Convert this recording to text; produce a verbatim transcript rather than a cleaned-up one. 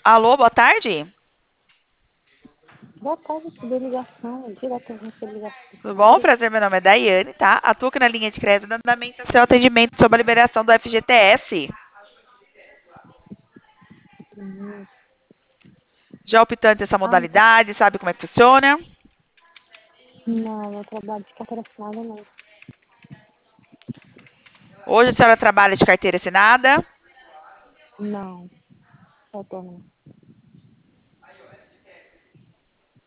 Alô, boa tarde. Boa tarde, recebi ligação. É direto eu recebi ligação desse Tudo bom? número. Prazer, meu nome é Daiane, tá? Atuo aqui na linha de crédito dando andamento ao seu atendimento sobre a liberação do F G T S. Hum, Já optante essa Ah, modalidade, sabe como é que funciona? não, eu trabalho de carteira assinada, não. Hoje a senhora trabalha de carteira assinada. Não, eu tô não.